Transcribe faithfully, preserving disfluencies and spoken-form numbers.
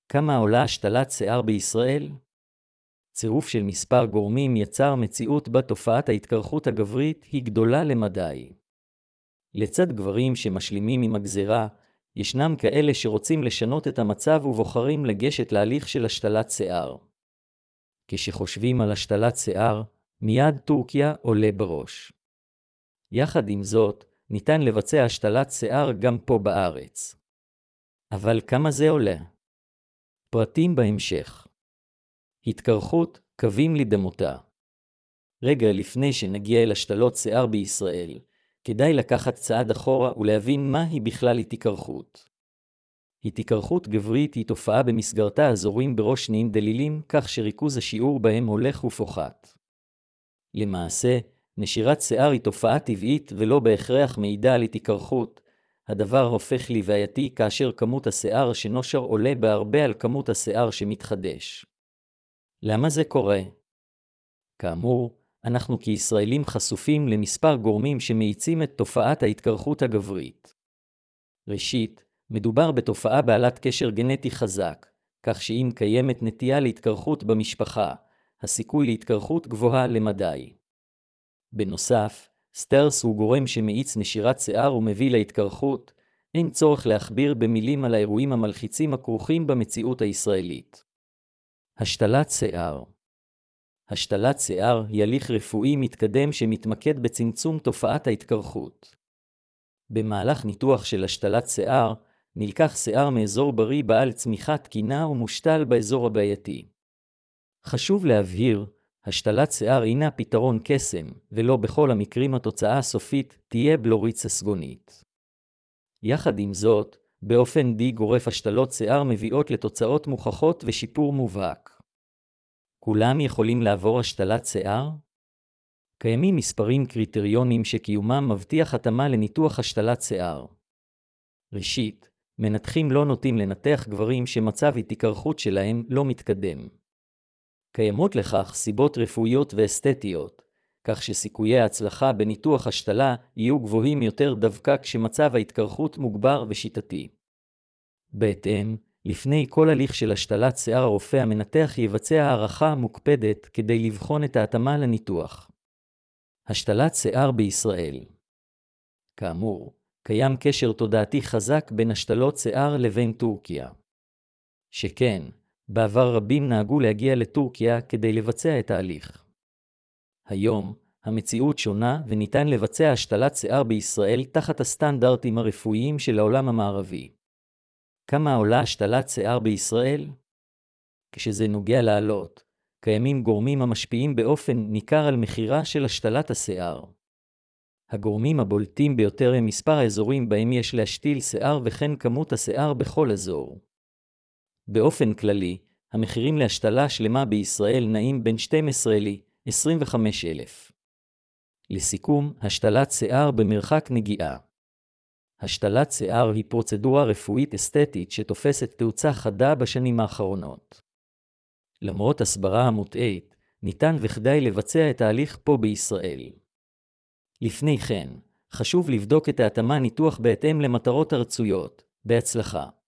כמה עולה השתלת שיער בישראל? צירוף של מספר גורמים יצר מציאות בה תופעת ההתקרחות הגברית היא גדולה למדי. לצד גברים שמשלימים עם הגזרה, ישנם כאלה שרוצים לשנות את המצב ובוחרים לגשת להליך של השתלת שיער. כשחושבים על השתלת שיער, מיד טורקיה עולה בראש. יחד עם זאת, ניתן לבצע השתלת שיער גם פה בארץ. אבל כמה זה עולה? פרטים בהמשך. התקרחות, קווים לדמותה. רגע לפני שנגיע אל השתלות שיער בישראל, כדאי לקחת צעד אחורה ולהבין מה היא בכלל התקרחות. התקרחות גברית היא תופעה במסגרתה הזורים בראש נהיים דלילים כך שריכוז השיעור בהם הולך ופוחת. למעשה, נשירת שיער היא תופעה טבעית ולא בהכרח מעידה על התקרחות. הדבר הופך לבעייתי כאשר כמות השיער שנושר עולה בהרבה על כמות השיער שמתחדש. למה זה קורה? כאמור, אנחנו כישראלים חשופים למספר גורמים שמאיצים את תופעת ההתקרחות הגברית. ראשית, מדובר בתופעה בעלת קשר גנטי חזק, כך שאם קיימת נטייה להתקרחות במשפחה, הסיכוי להתקרחות גבוהה למדי. בנוסף, סטרס הוא גורם שמאיץ נשירת שיער ומביא להתקרחות. אין צורך להכביר במילים על האירועים המלחיצים הכרוכים במציאות הישראלית. השתלת שיער. השתלת שיער היא הליך רפואי מתקדם שמתמקד בצמצום תופעת ההתקרחות. במהלך ניתוח של השתלת שיער, נלקח שיער מאזור בריא בעל צמיחה תקינה ומושתל באזור הבעייתי. חשוב להבהיר, השתלת שיער אינה פתרון קסם, ולא בכל המקרים התוצאה הסופית תהיה בלורית ססגונית. יחד עם זאת, באופן די גורף השתלות שיער מביאות לתוצאות מוכחות ושיפור מובהק. כולם יכולים לעבור השתלת שיער? קיימים מספרים קריטריונים שקיומם מבטיח התאמה לניתוח השתלת שיער. ראשית, מנתחים לא נוטים לנתח גברים שמצב התקרחות שלהם לא מתקדם. קיימות לכך סיבות רפואיות ואסתטיות, כך שסיכויי ההצלחה בניתוח השתלה יהיו גבוהים יותר דווקא כשמצב ההתקרחות מוגבר ושיטתי. בהתאם, לפני כל הליך של השתלת שיער הרופא המנתח יבצע הערכה מוקפדת כדי לבחון את ההתאמה לניתוח. השתלת שיער בישראל. כאמור, קיים קשר תודעתי חזק בין השתלות שיער לבין טורקיה. שכן, בעבר רבים נהגו להגיע לטורקיה כדי לבצע את ההליך. היום, המציאות שונה וניתן לבצע השתלת שיער בישראל תחת הסטנדרטים הרפואיים של העולם המערבי. כמה עולה השתלת שיער בישראל? כשזה נוגע לעלות, קיימים גורמים המשפיעים באופן ניכר על מחירה של השתלת השיער. הגורמים הבולטים ביותר הם מספר האזורים בהם יש להשתיל שיער וכן כמות השיער בכל אזור. באופן כללי, המחירים להשתלה שלמה בישראל נעים בין שתים עשרה ל-עשרים וחמישה אלף. לסיכום, השתלת שיער במרחק נגיעה. השתלת שיער היא פרוצדורה רפואית אסתטית שתופסת תאוצה חדה בשנים האחרונות. למרות הסברה המוטעית, ניתן וכדאי לבצע את ההליך פה בישראל. לפני כן, חשוב לבדוק את ההתאמה ניתוח בהתאם למטרות הרצויות. בהצלחה.